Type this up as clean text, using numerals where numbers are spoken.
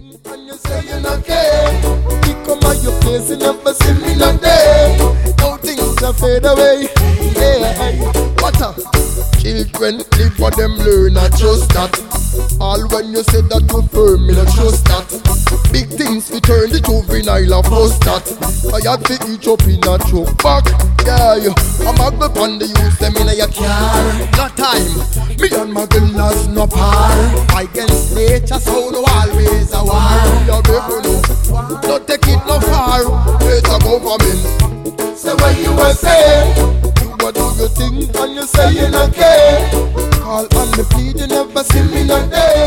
thing and you say you not care. You come at your place and never see me not there. Now things are fade away. Yeah, what up? Children live for them learn, I trust that. All when you say that you firm, me not trust that. Big things we turn the juvenile of post that. I have to eat up in a choke back. Yeah, I'm a grip on the use them in a your car. No time, me and my girl has no par. Against nature, so no always a war. Yeah, baby, no, don't take it no far. It's a government. So what you were saying? What do you think when you say you not care? Call on the plead, you never see me not there.